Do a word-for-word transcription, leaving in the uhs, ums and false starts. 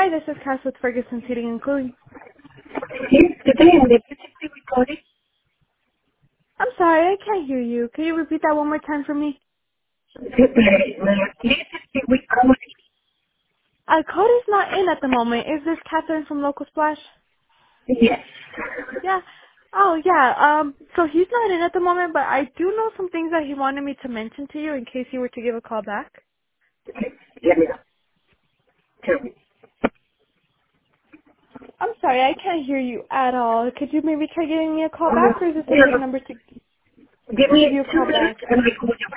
Hi, this is Cass with Ferguson Seating and Cooling. Yes, good day. And if this is the recording, I'm sorry, I can't hear you. Can you repeat that one more time for me? good day. This is the recording. Uh, Cody's not in at the moment. Is this Catherine from Local Splash? Yes. Yeah. Oh, yeah. Um, so he's not in at the moment, but I do know some things that he wanted me to mention to you in case you were to give a call back. Let me know. Tell me. I'm sorry, I can't hear you at all. Could you maybe try giving me a call Uh, back, or is this a good yeah. number to Give to me give you a two call minutes back? and I call you